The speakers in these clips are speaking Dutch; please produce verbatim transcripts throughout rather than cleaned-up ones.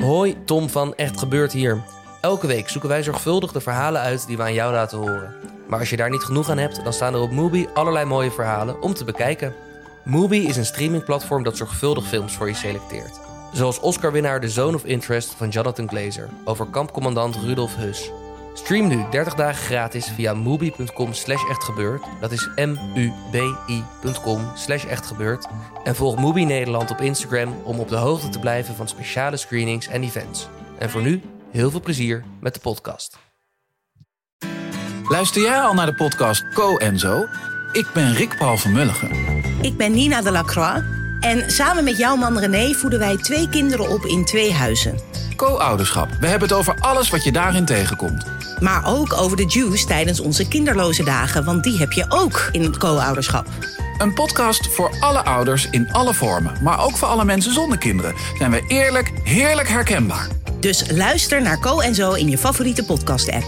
Hoi, Tom van Echt Gebeurd hier. Elke week zoeken wij zorgvuldig de verhalen uit die we aan jou laten horen. Maar als je daar niet genoeg aan hebt, dan staan er op Mubi allerlei mooie verhalen om te bekijken. Mubi is een streamingplatform dat zorgvuldig films voor je selecteert. Zoals Oscar-winnaar The Zone of Interest van Jonathan Glazer over kampcommandant Rudolf Höss. Stream nu dertig dagen gratis via mubi.com slash echtgebeurd. Dat is M-U-B-I.com slash echtgebeurd. En volg Mubi Nederland op Instagram om op de hoogte te blijven van speciale screenings en events. En voor nu, heel veel plezier met de podcast. Luister jij al naar de podcast Co en Zo? Ik ben Rick Paul van Mulligen. Ik ben Nina de Lacroix. En samen met jouw man René voeden wij twee kinderen op in twee huizen. Co-ouderschap. We hebben het over alles wat je daarin tegenkomt. Maar ook over de juice tijdens onze kinderloze dagen, want die heb je ook in het co-ouderschap. Een podcast voor alle ouders in alle vormen, maar ook voor alle mensen zonder kinderen. Zijn we eerlijk, heerlijk herkenbaar. Dus luister naar Co en Zo in je favoriete podcast-app.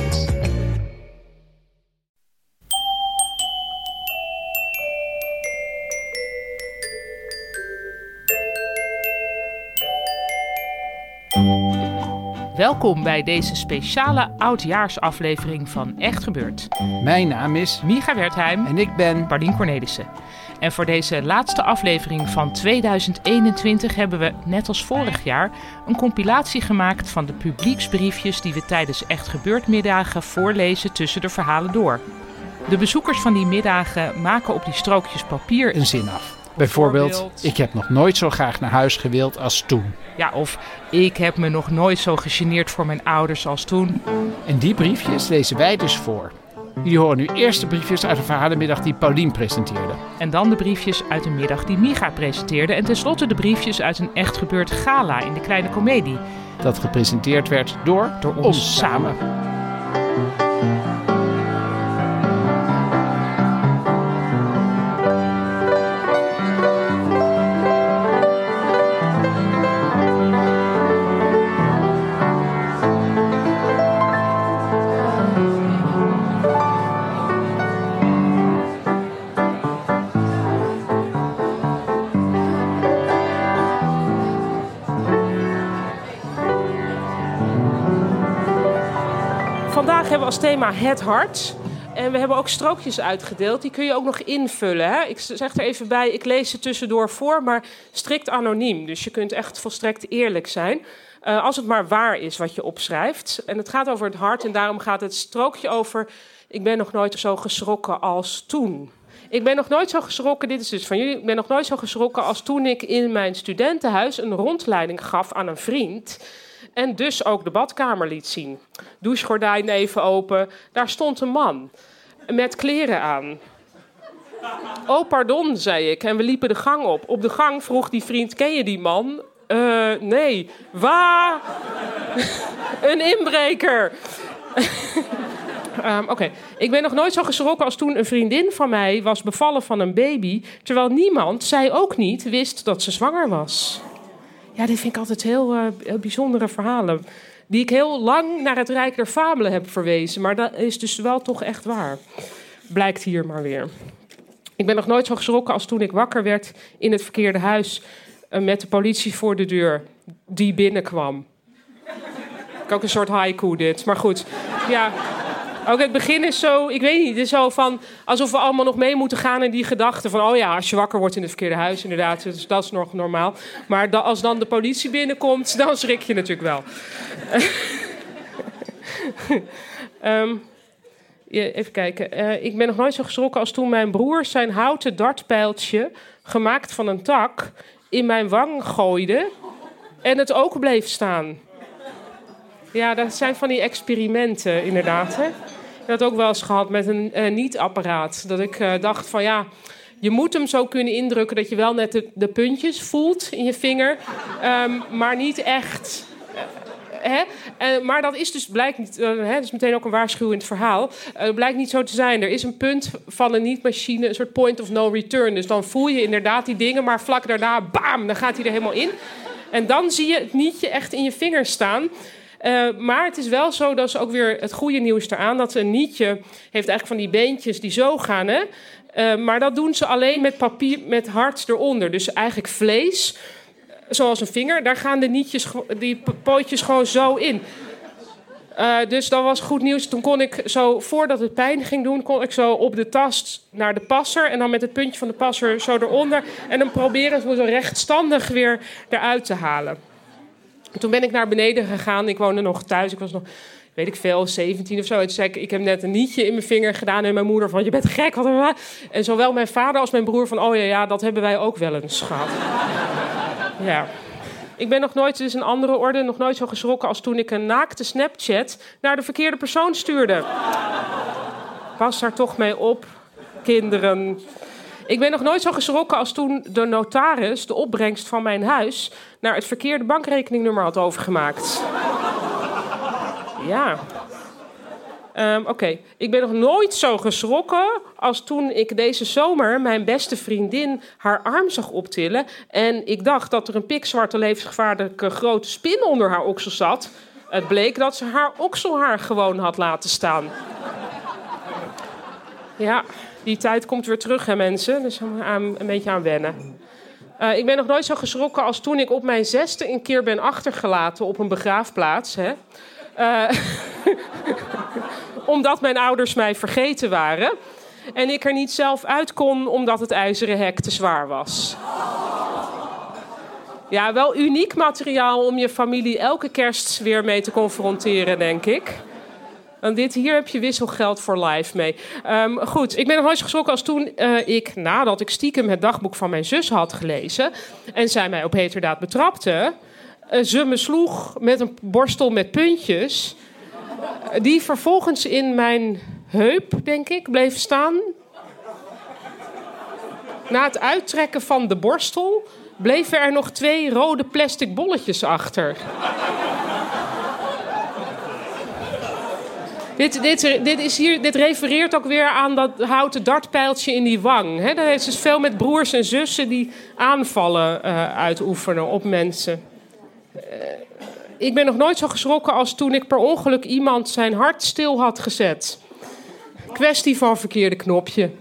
Welkom bij deze speciale oudjaarsaflevering van Echt Gebeurd. Mijn naam is Micha Wertheim en ik ben Paulien Cornelissen. En voor deze laatste aflevering van tweeduizend eenentwintig hebben we, net als vorig jaar, een compilatie gemaakt van de publieksbriefjes die we tijdens Echt Gebeurd middagen voorlezen tussen de verhalen door. De bezoekers van die middagen maken op die strookjes papier een zin af. Bijvoorbeeld, ik heb nog nooit zo graag naar huis gewild als toen. Ja, of ik heb me nog nooit zo gegeneerd voor mijn ouders als toen. En die briefjes lezen wij dus voor. Jullie horen nu eerst de briefjes uit de verhalenmiddag die Paulien presenteerde. En dan de briefjes uit de middag die Micha presenteerde. En tenslotte de briefjes uit een Echt Gebeurd gala in de Kleine Comedie. Dat gepresenteerd werd door, door ons, ons samen. Vandaag hebben we als thema het hart. En we hebben ook strookjes uitgedeeld. Die kun je ook nog invullen. Hè? Ik zeg er even bij, ik lees ze tussendoor voor, maar strikt anoniem. Dus je kunt echt volstrekt eerlijk zijn. Uh, als het maar waar is wat je opschrijft. En het gaat over het hart en daarom gaat het strookje over... Ik ben nog nooit zo geschrokken als toen. Ik ben nog nooit zo geschrokken, dit is dus van jullie... Ik ben nog nooit zo geschrokken als toen ik in mijn studentenhuis een rondleiding gaf aan een vriend... En dus ook de badkamer liet zien. Douchegordijn even open. Daar stond een man. Met kleren aan. Oh, pardon, zei ik. En we liepen de gang op. Op de gang vroeg die vriend, ken je die man? Uh, nee. Waar? Een inbreker. um, Oké. Okay. Ik ben nog nooit zo geschrokken als toen een vriendin van mij was bevallen van een baby. Terwijl niemand, zij ook niet, wist dat ze zwanger was. Ja, dit vind ik altijd heel, uh, heel bijzondere verhalen. Die ik heel lang naar het Rijk der Fabelen heb verwezen. Maar dat is dus wel toch echt waar. Blijkt hier maar weer. Ik ben nog nooit zo geschrokken als toen ik wakker werd in het verkeerde huis... Uh, met de politie voor de deur die binnenkwam. Ook een soort haiku dit, maar goed. Ja... Ook het begin is zo, ik weet niet, het is zo van... alsof we allemaal nog mee moeten gaan in die gedachte van... oh ja, als je wakker wordt in het verkeerde huis, inderdaad, dus dat is nog normaal. Maar da, als dan de politie binnenkomt, dan schrik je natuurlijk wel. um, ja, even kijken. Uh, ik ben nog nooit zo geschrokken als toen mijn broer zijn houten dartpijltje... gemaakt van een tak, in mijn wang gooide... en het ook bleef staan. Ja, dat zijn van die experimenten, inderdaad. Hè? Ik had ook wel eens gehad met een uh, niet-apparaat. Dat ik uh, dacht van ja, je moet hem zo kunnen indrukken... dat je wel net de, de puntjes voelt in je vinger, um, maar niet echt... Hè? Uh, maar dat is dus blijkt niet... Uh, hè, dat is meteen ook een waarschuwend verhaal. Het uh, blijkt niet zo te zijn. Er is een punt van een niet-machine, een soort point of no return. Dus dan voel je inderdaad die dingen, maar vlak daarna, bam, dan gaat hij er helemaal in. En dan zie je het nietje echt in je vingers staan... Uh, maar het is wel zo, dat is ook weer het goede nieuws eraan... dat een nietje heeft eigenlijk van die beentjes die zo gaan. Hè? Uh, maar dat doen ze alleen met papier, met hart eronder. Dus eigenlijk vlees. zoals een vinger, daar gaan de nietjes, die pootjes gewoon zo in. Uh, dus dat was goed nieuws. Toen kon ik zo, voordat het pijn ging doen, kon ik zo op de tast naar de passer. En dan met het puntje van de passer zo eronder. En dan proberen het zo rechtstandig weer eruit te halen. En toen ben ik naar beneden gegaan. Ik woonde nog thuis. Ik was nog, weet ik veel, zeventien of zo. En toen zei ik, ik heb net een nietje in mijn vinger gedaan. En mijn moeder van, je bent gek. Wat hebben we? En zowel mijn vader als mijn broer van, oh ja, ja, dat hebben wij ook wel eens gehad. Ja. Ik ben nog nooit, dus een andere orde, nog nooit zo geschrokken als toen ik een naakte Snapchat naar de verkeerde persoon stuurde. Pas daar toch mee op, kinderen. Ik ben nog nooit zo geschrokken als toen de notaris de opbrengst van mijn huis naar het verkeerde bankrekeningnummer had overgemaakt. Ja. Um, Oké, okay. Ik ben nog nooit zo geschrokken als toen ik deze zomer mijn beste vriendin haar arm zag optillen. En ik dacht dat er een pikzwarte levensgevaarlijke grote spin onder haar oksel zat. Het bleek dat ze haar okselhaar gewoon had laten staan. Ja, die tijd komt weer terug, hè mensen. Dus daar moet je een beetje aan wennen. Uh, ik ben nog nooit zo geschrokken als toen ik op mijn zesde een keer ben achtergelaten op een begraafplaats. Hè. Uh, omdat mijn ouders mij vergeten waren. En ik er niet zelf uit kon omdat het ijzeren hek te zwaar was. Ja, wel uniek materiaal om je familie elke kerst weer mee te confronteren, denk ik. En dit hier heb je wisselgeld voor life mee. Um, goed, ik ben nog nooit zo geschrokken als toen uh, ik, nadat ik stiekem het dagboek van mijn zus had gelezen en zij mij op heterdaad betrapte, uh, ze me sloeg met een borstel met puntjes, uh, die vervolgens in mijn heup, denk ik, bleef staan. Na het uittrekken van de borstel bleven er nog twee rode plastic bolletjes achter. Dit, dit, dit, is hier, dit refereert ook weer aan dat houten dartpijltje in die wang. Hè? Er is dus veel met broers en zussen die aanvallen uh, uitoefenen op mensen. Uh, ik ben nog nooit zo geschrokken als toen ik per ongeluk iemand zijn hart stil had gezet. Kwestie van verkeerde knopje.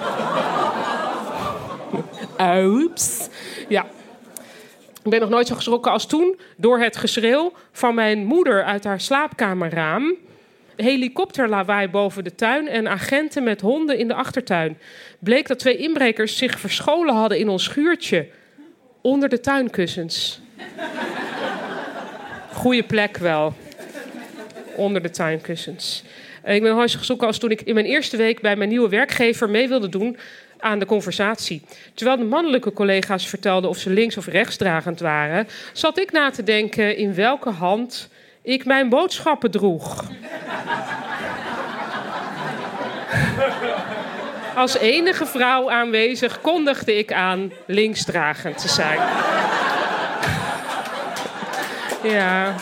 Oeps. Ja. Ik ben nog nooit zo geschrokken als toen door het geschreeuw van mijn moeder uit haar slaapkamerraam. Helikopterlawaai boven de tuin en agenten met honden in de achtertuin. Bleek dat twee inbrekers zich verscholen hadden in ons schuurtje. Onder de tuinkussens. Goeie plek wel. Onder de tuinkussens. Ik ben nog nooit zo geschrokken als toen ik in mijn eerste week bij mijn nieuwe werkgever mee wilde doen aan de conversatie. Terwijl de mannelijke collega's vertelden of ze links- of rechtsdragend waren, zat ik na te denken in welke hand ik mijn boodschappen droeg. Als enige vrouw aanwezig kondigde ik aan linksdragend te zijn. Ja.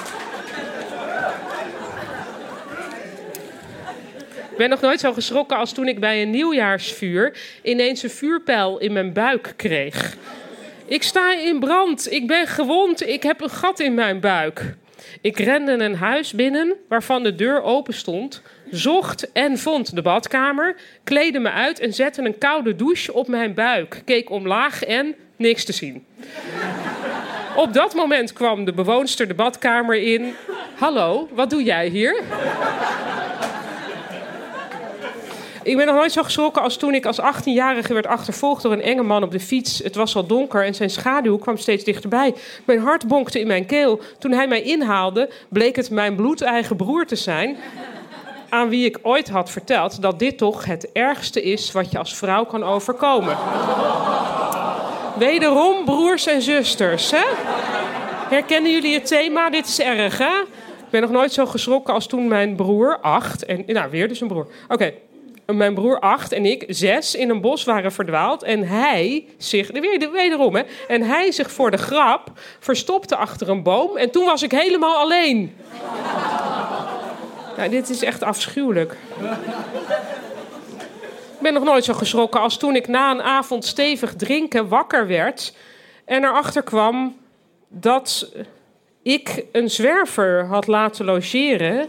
Ik ben nog nooit zo geschrokken als toen ik bij een nieuwjaarsvuur ineens een vuurpijl in mijn buik kreeg. Ik sta in brand, ik ben gewond, ik heb een gat in mijn buik. Ik rende een huis binnen waarvan de deur open stond, zocht en vond de badkamer, kleedde me uit en zette een koude douche op mijn buik. Keek omlaag en niks te zien. Op dat moment kwam de bewoonster de badkamer in. Hallo, wat doe jij hier? Ik ben nog nooit zo geschrokken als toen ik als achttienjarige werd achtervolgd door een enge man op de fiets. Het was al donker en zijn schaduw kwam steeds dichterbij. Mijn hart bonkte in mijn keel. Toen hij mij inhaalde, bleek het mijn bloedeigen broer te zijn, aan wie ik ooit had verteld dat dit toch het ergste is wat je als vrouw kan overkomen. Wederom broers en zusters, hè? Herkennen jullie het thema? Dit is erg, hè? Ik ben nog nooit zo geschrokken als toen mijn broer, acht, en nou weer dus een broer. Oké. Okay. Mijn broer acht en ik zes in een bos waren verdwaald. En hij zich, wederom hè, en hij zich voor de grap verstopte achter een boom. En toen was ik helemaal alleen. Nou, dit is echt afschuwelijk. Ik ben nog nooit zo geschrokken als toen ik na een avond stevig drinken wakker werd. En erachter kwam dat ik een zwerver had laten logeren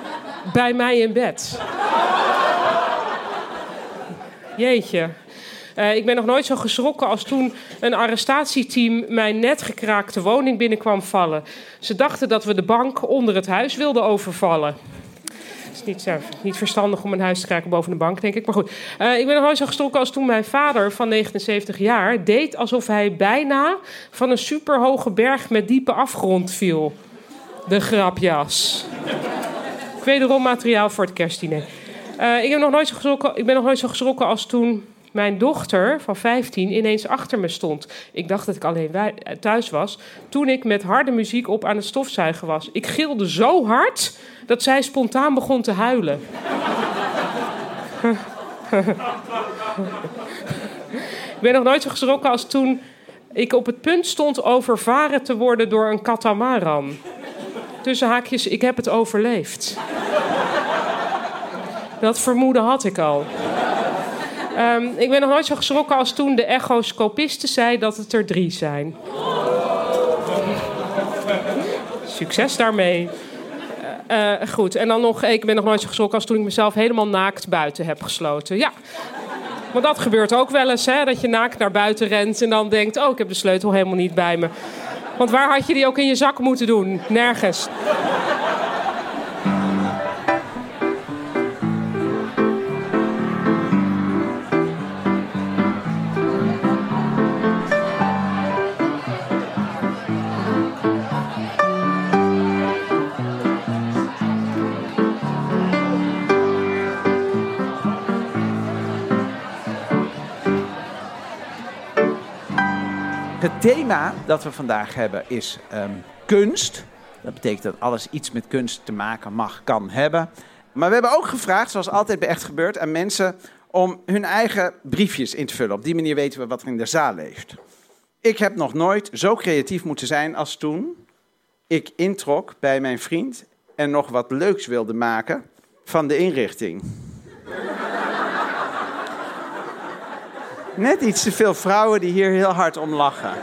bij mij in bed. Jeetje. Uh, ik ben nog nooit zo geschrokken als toen een arrestatieteam mijn net gekraakte woning binnenkwam vallen. Ze dachten dat we de bank onder het huis wilden overvallen. Het is niet, uh, niet verstandig om een huis te kraken boven de bank, denk ik. Maar goed, uh, ik ben nog nooit zo geschrokken als toen mijn vader van negenenzeventig jaar... deed alsof hij bijna van een superhoge berg met diepe afgrond viel. De grapjas. Wederom materiaal voor het kerstdiner. Uh, ik, heb nog nooit zo geschrokken, ik ben nog nooit zo geschrokken als toen mijn dochter van vijftien ineens achter me stond. Ik dacht dat ik alleen thuis was toen ik met harde muziek op aan het stofzuigen was. Ik gilde zo hard dat zij spontaan begon te huilen. Ik ben nog nooit zo geschrokken als toen ik op het punt stond overvaren te worden door een katamaran. Tussen haakjes, ik heb het overleefd. Dat vermoeden had ik al. Um, ik ben nog nooit zo geschrokken als toen de echoscopiste zei dat het er drie zijn. Succes daarmee. Uh, uh, goed, en dan nog, ik ben nog nooit zo geschrokken als toen ik mezelf helemaal naakt buiten heb gesloten. Ja, maar dat gebeurt ook wel eens, hè, dat je naakt naar buiten rent en dan denkt, oh, ik heb de sleutel helemaal niet bij me. Want waar had je die ook in je zak moeten doen? Nergens. Het thema dat we vandaag hebben is um, kunst. Dat betekent dat alles iets met kunst te maken mag, kan hebben. Maar we hebben ook gevraagd, zoals altijd bij Echt Gebeurd, aan mensen om hun eigen briefjes in te vullen. Op die manier weten we wat er in de zaal leeft. Ik heb nog nooit zo creatief moeten zijn als toen ik introk bij mijn vriend en nog wat leuks wilde maken van de inrichting. Net iets te veel vrouwen die hier heel hard om lachen.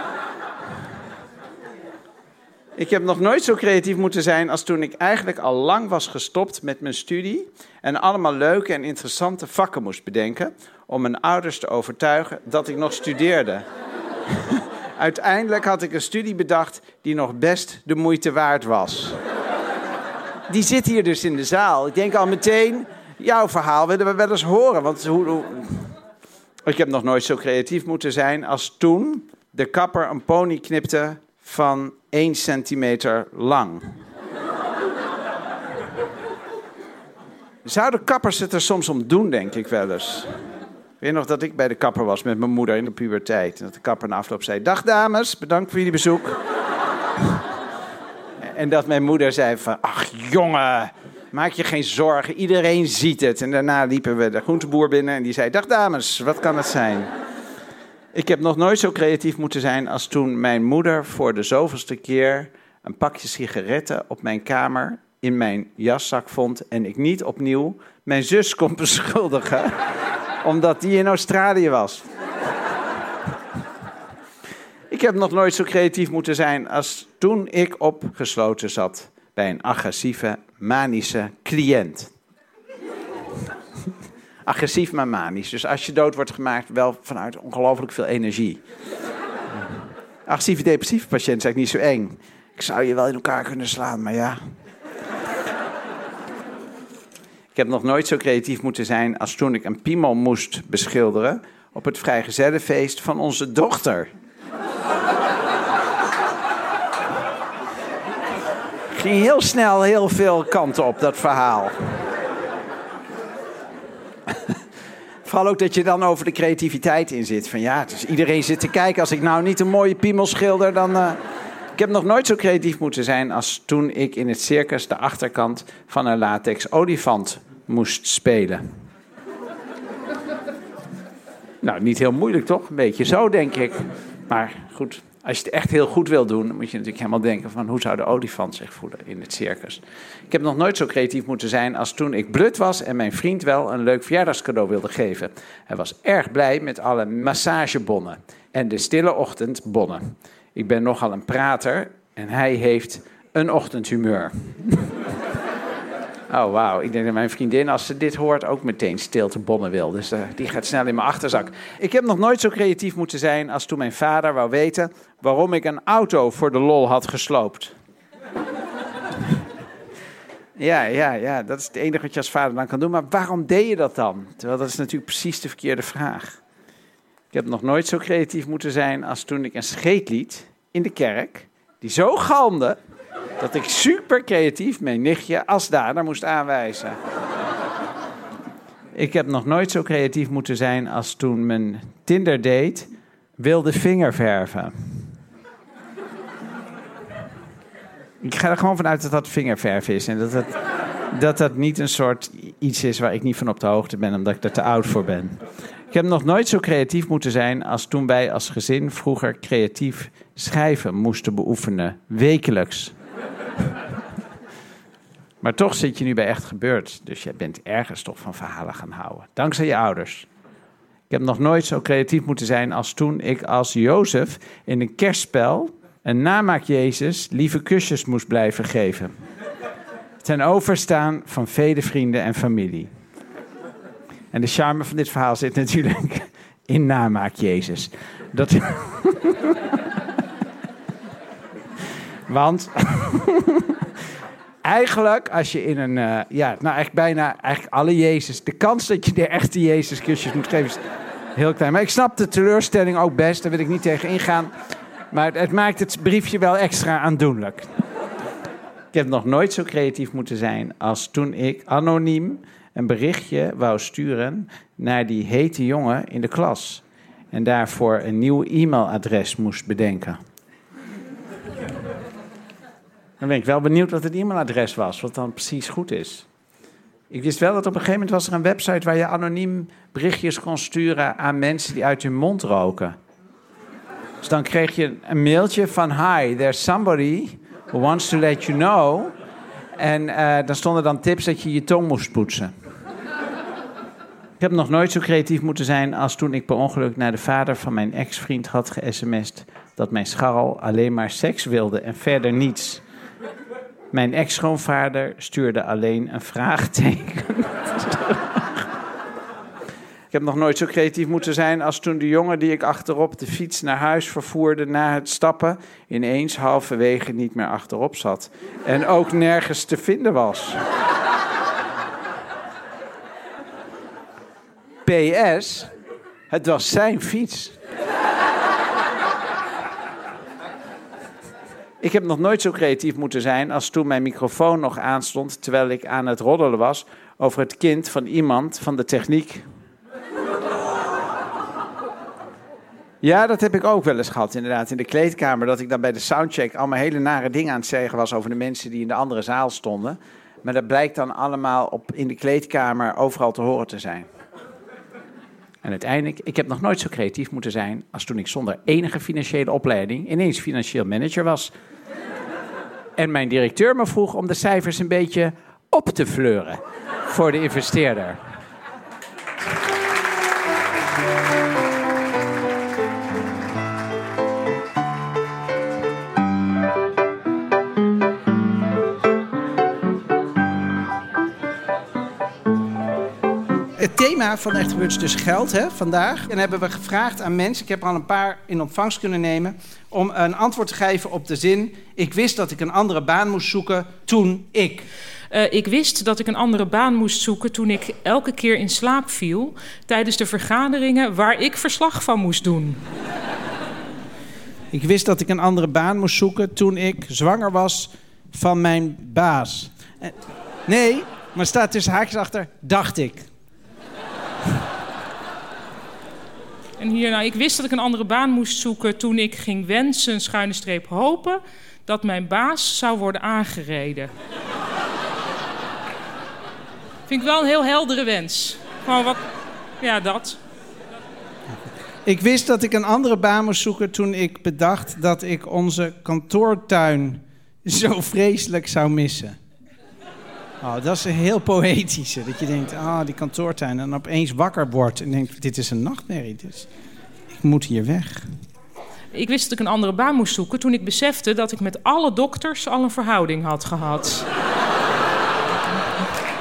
Ik heb nog nooit zo creatief moeten zijn als toen ik eigenlijk al lang was gestopt met mijn studie en allemaal leuke en interessante vakken moest bedenken om mijn ouders te overtuigen dat ik nog studeerde. Uiteindelijk had ik een studie bedacht die nog best de moeite waard was. Die zit hier dus in de zaal. Ik denk al meteen, jouw verhaal willen we wel eens horen, want hoe... hoe... Ik heb nog nooit zo creatief moeten zijn als toen de kapper een pony knipte van één centimeter lang. Zouden kappers het er soms om doen, denk ik wel eens. Ik weet nog dat ik bij de kapper was met mijn moeder in de puberteit. En dat de kapper na afloop zei, dag dames, bedankt voor jullie bezoek. En dat mijn moeder zei van, ach jongen, maak je geen zorgen, iedereen ziet het. En daarna liepen we de groenteboer binnen en die zei, dag dames, wat kan het zijn? Ik heb nog nooit zo creatief moeten zijn als toen mijn moeder voor de zoveelste keer een pakje sigaretten op mijn kamer in mijn jaszak vond en ik niet opnieuw mijn zus kon beschuldigen, omdat die in Australië was. Ik heb nog nooit zo creatief moeten zijn als toen ik opgesloten zat bij een agressieve, manische cliënt. Agressief, maar manisch. Dus als je dood wordt gemaakt, wel vanuit ongelooflijk veel energie. Agressieve, depressieve patiënt is eigenlijk niet zo eng. Ik zou je wel in elkaar kunnen slaan, maar ja. Ik heb nog nooit zo creatief moeten zijn als toen ik een piemel moest beschilderen op het vrijgezellenfeest van onze dochter. Ging heel snel heel veel kanten op, dat verhaal. Vooral ook dat je dan over de creativiteit in zit. Van ja, dus iedereen zit te kijken. Als ik nou niet een mooie piemel schilder, dan... Uh... Ik heb nog nooit zo creatief moeten zijn als toen ik in het circus de achterkant van een latex olifant moest spelen. Nou, niet heel moeilijk toch? Een beetje zo, denk ik. Maar goed, als je het echt heel goed wil doen, dan moet je natuurlijk helemaal denken van hoe zou de olifant zich voelen in het circus. Ik heb nog nooit zo creatief moeten zijn als toen ik blut was en mijn vriend wel een leuk verjaardagscadeau wilde geven. Hij was erg blij met alle massagebonnen en de stille ochtendbonnen. Ik ben nogal een prater en hij heeft een ochtendhumeur. Oh, wauw. Ik denk dat mijn vriendin, als ze dit hoort, ook meteen stilte bonnen wil. Dus uh, die gaat snel in mijn achterzak. Ik heb nog nooit zo creatief moeten zijn als toen mijn vader wou weten waarom ik een auto voor de lol had gesloopt. Ja, ja, ja. Dat is het enige wat je als vader dan kan doen. Maar waarom deed je dat dan? Terwijl dat is natuurlijk precies de verkeerde vraag. Ik heb nog nooit zo creatief moeten zijn als toen ik een scheet liet in de kerk, die zo galmde dat ik super creatief mijn nichtje als dader moest aanwijzen. Ik heb nog nooit zo creatief moeten zijn als toen mijn Tinder-date wilde vingerverven. Ik ga er gewoon vanuit dat dat vingerverf is. En dat dat, dat dat niet een soort iets is waar ik niet van op de hoogte ben, omdat ik er te oud voor ben. Ik heb nog nooit zo creatief moeten zijn als toen wij als gezin vroeger creatief schrijven moesten beoefenen. Wekelijks. Maar toch zit je nu bij Echt Gebeurd. Dus je bent ergens toch van verhalen gaan houden. Dankzij je ouders. Ik heb nog nooit zo creatief moeten zijn als toen ik als Jozef in een kerstspel een namaak Jezus lieve kusjes moest blijven geven. Ten overstaan van vele vrienden en familie. En de charme van dit verhaal zit natuurlijk in namaak Jezus. Dat... Want eigenlijk als je in een, uh, ja, nou eigenlijk bijna eigenlijk alle Jezus, de kans dat je de echte Jezus kusjes moet geven is heel klein. Maar ik snap de teleurstelling ook best, daar wil ik niet tegen ingaan. Maar het maakt het briefje wel extra aandoenlijk. Ik heb nog nooit zo creatief moeten zijn als toen ik anoniem een berichtje wou sturen naar die hete jongen in de klas. En daarvoor een nieuw e-mailadres moest bedenken. Dan ben ik wel benieuwd wat het e-mailadres was, wat dan precies goed is. Ik wist wel dat op een gegeven moment was er een website waar je anoniem berichtjes kon sturen aan mensen die uit hun mond roken. Dus dan kreeg je een mailtje van hi, there's somebody who wants to let you know. En uh, dan stonden dan tips dat je je tong moest poetsen. Ik heb nog nooit zo creatief moeten zijn als toen ik per ongeluk naar de vader van mijn ex-vriend had ge-sms'd dat mijn scharrel alleen maar seks wilde en verder niets. Mijn ex-schoonvader stuurde alleen een vraagteken. Ik heb nog nooit zo creatief moeten zijn als toen de jongen die ik achterop de fiets naar huis vervoerde na het stappen ineens halverwege niet meer achterop zat. En ook nergens te vinden was. P S, het was zijn fiets. Ik heb nog nooit zo creatief moeten zijn als toen mijn microfoon nog aanstond terwijl ik aan het roddelen was over het kind van iemand van de techniek. Ja, dat heb ik ook wel eens gehad, inderdaad, in de kleedkamer. Dat ik dan bij de soundcheck allemaal hele nare dingen aan het zeggen was over de mensen die in de andere zaal stonden. Maar dat blijkt dan allemaal op, in de kleedkamer overal te horen te zijn. En uiteindelijk, ik heb nog nooit zo creatief moeten zijn als toen ik zonder enige financiële opleiding ineens financieel manager was. En mijn directeur me vroeg om de cijfers een beetje op te fleuren voor de investeerder. Het thema van Echt Gebeurd is dus geld, hè, vandaag. En hebben we gevraagd aan mensen, ik heb er al een paar in ontvangst kunnen nemen, om een antwoord te geven op de zin: ik wist dat ik een andere baan moest zoeken toen ik. Uh, ik wist dat ik een andere baan moest zoeken toen ik elke keer in slaap viel tijdens de vergaderingen waar ik verslag van moest doen. Ik wist dat ik een andere baan moest zoeken toen ik zwanger was van mijn baas. Uh, nee, maar staat tussen haakjes achter, dacht ik. En hier, nou, ik wist dat ik een andere baan moest zoeken toen ik ging wensen, schuine streep hopen, dat mijn baas zou worden aangereden. Vind ik wel een heel heldere wens. Gewoon wat, ja, dat. Ik wist dat ik een andere baan moest zoeken toen ik bedacht dat ik onze kantoortuin zo vreselijk zou missen. Oh, dat is een heel poëtische. Dat je denkt, ah, oh, die kantoortuin. En dan opeens wakker wordt en denkt, dit is een nachtmerrie. Dus ik moet hier weg. Ik wist dat ik een andere baan moest zoeken toen ik besefte dat ik met alle dokters al een verhouding had gehad.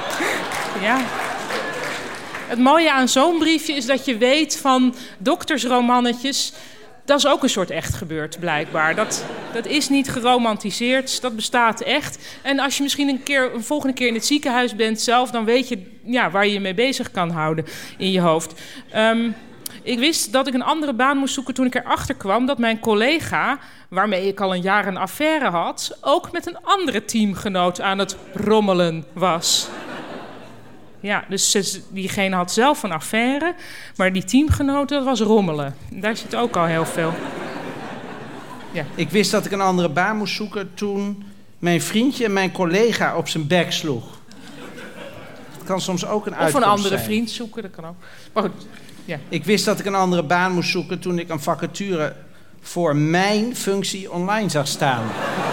Ja. Het mooie aan zo'n briefje is dat je weet van doktersromannetjes... dat is ook een soort echt gebeurd, blijkbaar. Dat, dat is niet geromantiseerd, dat bestaat echt. En als je misschien een, keer, een volgende keer in het ziekenhuis bent zelf... dan weet je ja, waar je je mee bezig kan houden in je hoofd. Um, ik wist dat ik een andere baan moest zoeken toen ik erachter kwam... dat mijn collega, waarmee ik al een jaar een affaire had... ook met een andere teamgenoot aan het rommelen was... Ja, dus diegene had zelf een affaire, maar die teamgenoot, dat was rommelen. Daar zit ook al heel veel. Ja. Ik wist dat ik een andere baan moest zoeken toen mijn vriendje mijn collega op zijn bek sloeg. Dat kan soms ook een uitkomst zijn. Of een andere zijn. vriend zoeken, dat kan ook. Maar goed, ja. Ik wist dat ik een andere baan moest zoeken toen ik een vacature voor mijn functie online zag staan.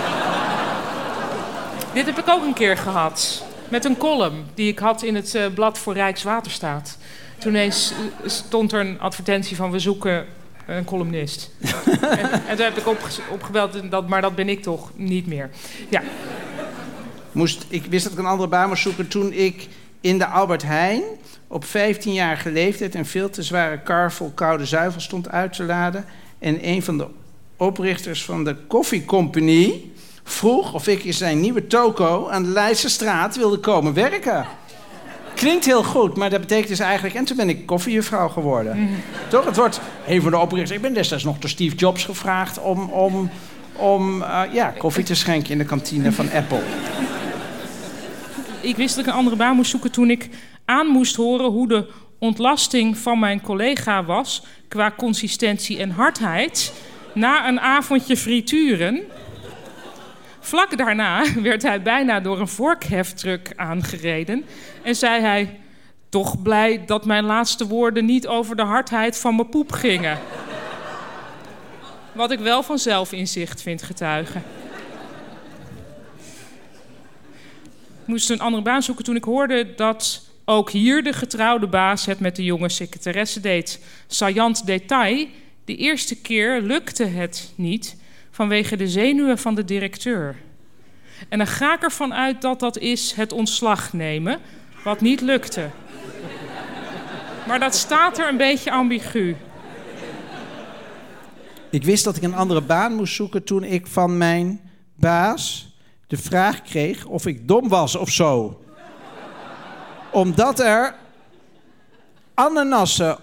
Dit heb ik ook een keer gehad. Met een column die ik had in het uh, blad voor Rijkswaterstaat. Toen ineens uh, stond er een advertentie van we zoeken een columnist. en, en toen heb ik opge- opgebeld, dat, maar dat ben ik toch niet meer. Ja. Moest, ik wist dat ik een andere baan moest zoeken toen ik in de Albert Heijn... op vijftienjarige leeftijd een veel te zware kar vol koude zuivel stond uit te laden. En een van de oprichters van de koffiecompagnie... vroeg of ik in zijn nieuwe toko aan de Leidsestraat wilde komen werken. Klinkt heel goed, maar dat betekent dus eigenlijk... en toen ben ik koffiejuffrouw geworden. Mm. Toch? Het wordt een van de oprichters... Ik ben destijds nog door Steve Jobs gevraagd om, om, om uh, ja, koffie te schenken in de kantine van Apple. Ik wist dat ik een andere baan moest zoeken toen ik aan moest horen... hoe de ontlasting van mijn collega was... qua consistentie en hardheid... na een avondje frituren... Vlak daarna werd hij bijna door een vorkheftruck aangereden... en zei hij, toch blij dat mijn laatste woorden niet over de hardheid van mijn poep gingen. Wat ik wel van zelfinzicht vind getuigen. Ik moest een andere baan zoeken toen ik hoorde dat ook hier de getrouwde baas het met de jonge secretaresse deed. Saillant detail, de eerste keer lukte het niet... vanwege de zenuwen van de directeur. En dan ga ik ervan uit dat dat is het ontslag nemen, wat niet lukte. Maar dat staat er een beetje ambigu. Ik wist dat ik een andere baan moest zoeken toen ik van mijn baas de vraag kreeg of ik dom was of zo. Omdat er ananassen...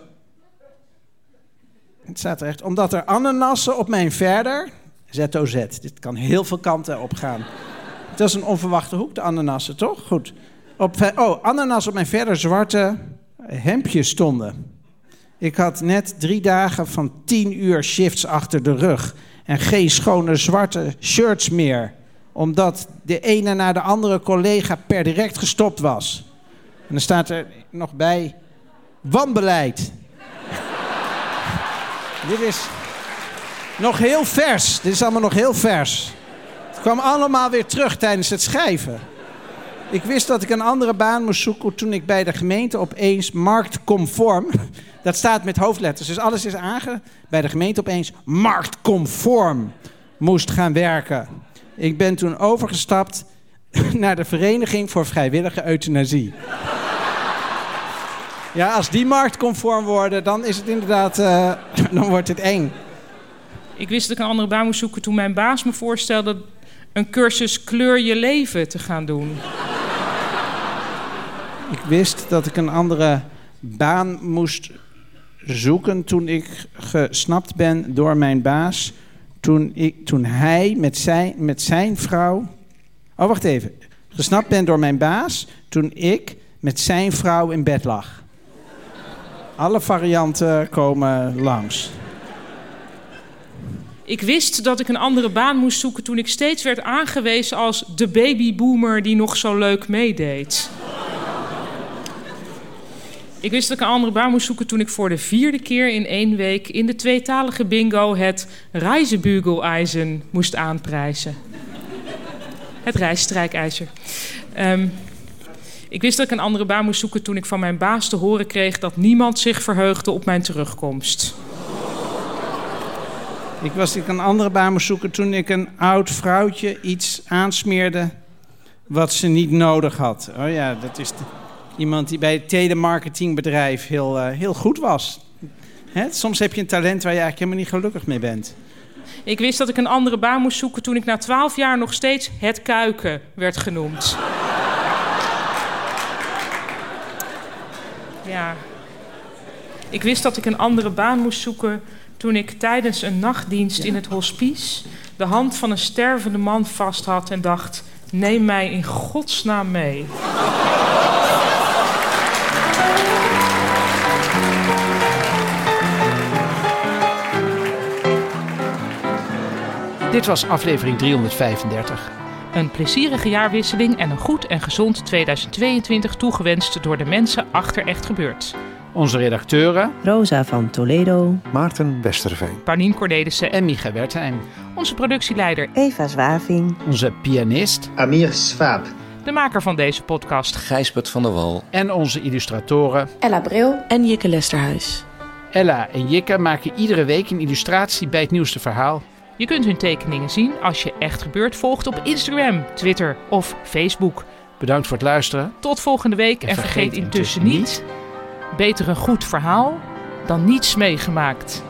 Het staat er echt. Omdat er ananassen op mijn verder... Z O Z. Dit kan heel veel kanten op gaan. Dat is een onverwachte hoek, de ananassen, toch? Goed. Op, oh, ananas op mijn verder zwarte hemdje stonden. Ik had net drie dagen van tien uur shifts achter de rug. En geen schone zwarte shirts meer. Omdat de ene na de andere collega per direct gestopt was. En dan staat er nog bij... wanbeleid. Dit is... nog heel vers. Dit is allemaal nog heel vers. Het kwam allemaal weer terug tijdens het schrijven. Ik wist dat ik een andere baan moest zoeken toen ik bij de gemeente opeens marktconform... Dat staat met hoofdletters, dus alles is aange... Bij de gemeente opeens marktconform moest gaan werken. Ik ben toen overgestapt naar de Vereniging voor Vrijwillige Euthanasie. Ja, als die marktconform worden, dan is het inderdaad... Uh, dan wordt het eng. Ik wist dat ik een andere baan moest zoeken toen mijn baas me voorstelde... een cursus kleur je leven te gaan doen. Ik wist dat ik een andere baan moest zoeken toen ik gesnapt ben door mijn baas. Toen, ik, toen hij met zijn, met zijn vrouw... Oh, wacht even. Gesnapt ben door mijn baas toen ik met zijn vrouw in bed lag. Alle varianten komen langs. Ik wist dat ik een andere baan moest zoeken toen ik steeds werd aangewezen als de babyboomer die nog zo leuk meedeed. Ik wist dat ik een andere baan moest zoeken toen ik voor de vierde keer in één week in de tweetalige bingo het Reisebügeleisen moest aanprijzen. Het reisstrijkijzer. Um, ik wist dat ik een andere baan moest zoeken toen ik van mijn baas te horen kreeg dat niemand zich verheugde op mijn terugkomst. Ik was dat ik een andere baan moest zoeken toen ik een oud vrouwtje iets aansmeerde wat ze niet nodig had. Oh ja, dat is... De... iemand die bij het telemarketingbedrijf heel, uh, heel goed was. Hè? Soms heb je een talent waar je eigenlijk helemaal niet gelukkig mee bent. Ik wist dat ik een andere baan moest zoeken toen ik na twaalf jaar nog steeds het kuiken werd genoemd. Ja. Ik wist dat ik een andere baan moest zoeken toen ik tijdens een nachtdienst in het hospice de hand van een stervende man vast had en dacht: neem mij in godsnaam mee. Dit was aflevering driehonderdvijfendertig. Een plezierige jaarwisseling en een goed en gezond tweeduizend tweeëntwintig toegewenst door de mensen achter Echt Gebeurd. Onze redacteuren Rosa van Toledo, Maarten Westerveen, Paulien Cornelissen en Micha Wertheim. Onze productieleider Eva Zwaving, Onze pianist Amir Swaap, de maker van deze podcast Gijsbert van der Wal en onze illustratoren Ella Bril en Jikke Lesterhuis. Ella en Jikke maken iedere week een illustratie bij het nieuwste verhaal. Je kunt hun tekeningen zien als je Echt Gebeurd volgt op Instagram, Twitter of Facebook. Bedankt voor het luisteren. Tot volgende week en, en vergeet, vergeet intussen niet: beter een goed verhaal dan niets meegemaakt.